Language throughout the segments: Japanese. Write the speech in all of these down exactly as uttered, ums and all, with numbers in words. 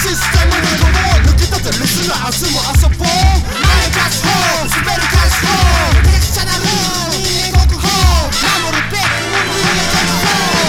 システムでゴボ抜き立てリスナー明日も遊ぼう何かしホーム滑り返しホームめちゃくちゃなルール人間国宝守るべき人間国宝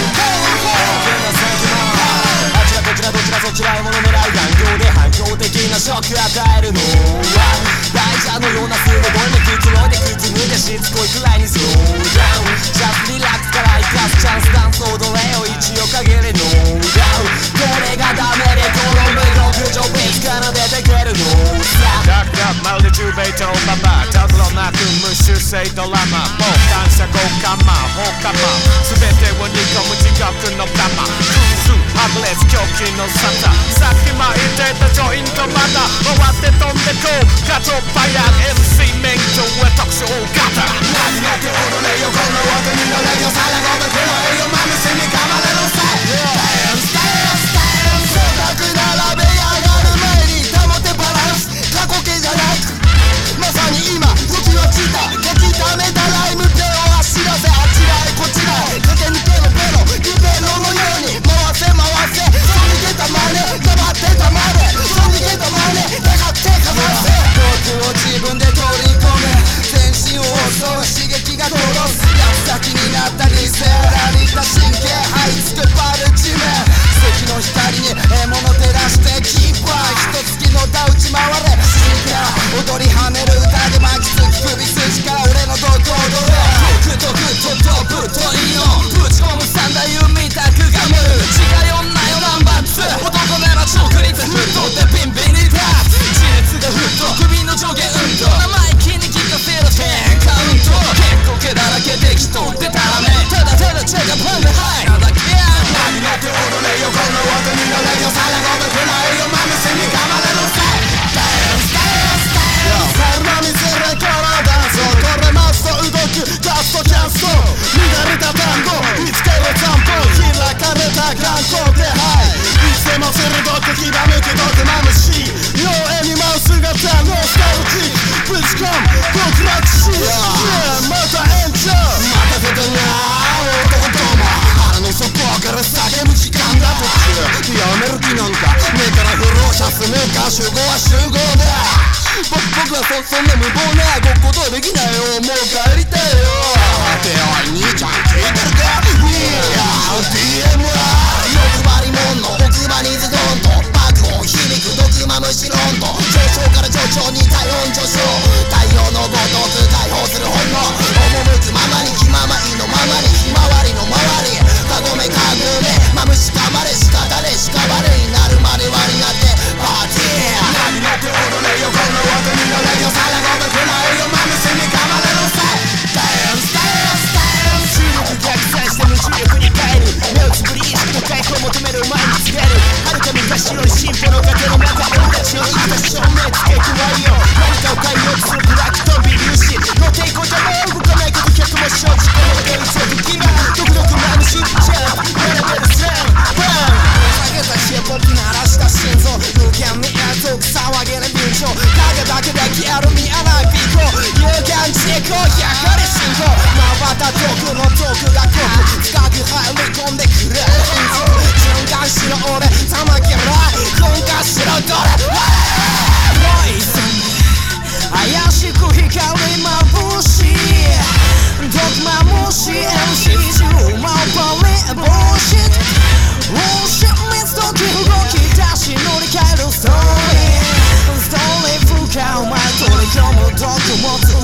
あちらこちらどちらそちらへ物狙い頑強で反響的なショック与えるのは大蛇のような数の声でくつろいで靴脱いでしつこいくらいにスローダウンジャストリラックスから生かすチャンスダンス踊れよ一応限りノーダウンこれがダメで転ぶ極上ベースから出てくるのさダックダックまるで中米とママたどろなく無修正ドラマもう感謝豪華マン放火マン全てを煮込む自覚の玉クーズハブレス狂気の沙汰さっき巻いてたジョイントまだ回って飛んでこうガトパイアン エムシー 免許は特殊型何やって踊れよこの音に乗れよさらごとくれよマムシに噛まれろさDance Dance Dance 高く並べ上がる前に保てバランス過去形じゃなくまさに今時は来た書き溜めたライム手を走らせあちらへこちらへ駆け抜けろペロリベロのように回せ回せそ逃げたまね黙ってたまでそ逃げたまね願ってかませ僕を自分で取り込め全身を襲う刺激が殺す八つ咲きになった理性られた神経這いつくバル地面奇跡の光に獲物照らしてキーパー一月の田打ち回れ進化踊り跳ねる歌で巻きつき首筋から俺のどこ踊れグッとグッとトップといいのぶち込む三大海たくがむ違い女よナンバーツー男なら直立沸騰ってビンビンに立つ地熱が沸騰首の上下運動生意気に聞かせるテンカウント結構毛だらけ適当でたらめただただチェックパンでハイなだけ何やって踊れよこの音に乗れよさらごとくないよマムシに噛まれろさDance Dance Dance 猿の水でこのダンスをこれますと動くガストキャンスト乱れた単語見つけろちゃんと開かれた観光手配いつでも鋭くひらめく毒まむし妖艶に舞う姿ノスタルジーぶち込む極楽しいまた延長待たせたな男ども腹の底から叫ぶ時間だとやめる気なんか目からフローシャスメーカー集合は集合だ僕は そ, そんな無謀なごっことはできないよもう帰りたいよっておい兄ちゃん聞いてるか We are ディーエムアール 欲張りもんの奥歯にズドンと爆音響く毒マムシロンと上昇から上昇に体温上昇太陽のごとく解放する本能赴くままに気ままいのままにひまわりの周りかごめかぐれマムシかまれしかたれしかばれになるまで割りなってパーティー何やって踊れよこの音に乗れよさらごとくないよマムシに噛まれろさDance Dance Dance 重力逆算して無重力に変える目をつぶり意識の回復を求める前に告げる遥か昔より進歩の過程の中俺たちの生きた証明付け加えよう何かを変えようとするブラックと微粒子の抵抗じゃもう動かないこと百も承知この現実を敵が独特マムシジャンプ並べるスラムバン下げたヒップホップ鳴らした心臓無限に熱く騒げる流暢影だけで消える見えないビコ有感事故やかり進行まばた毒の毒が濃く深く入り込んでくれる循環しろ俺玉切ら噴火しろどれポイズン怪しく光りまぶし毒まむし エムシー 中まばれボーシットオーシャンメス時動き出し乗り換えるストーリーストーリー深いお前取り込む毒持つ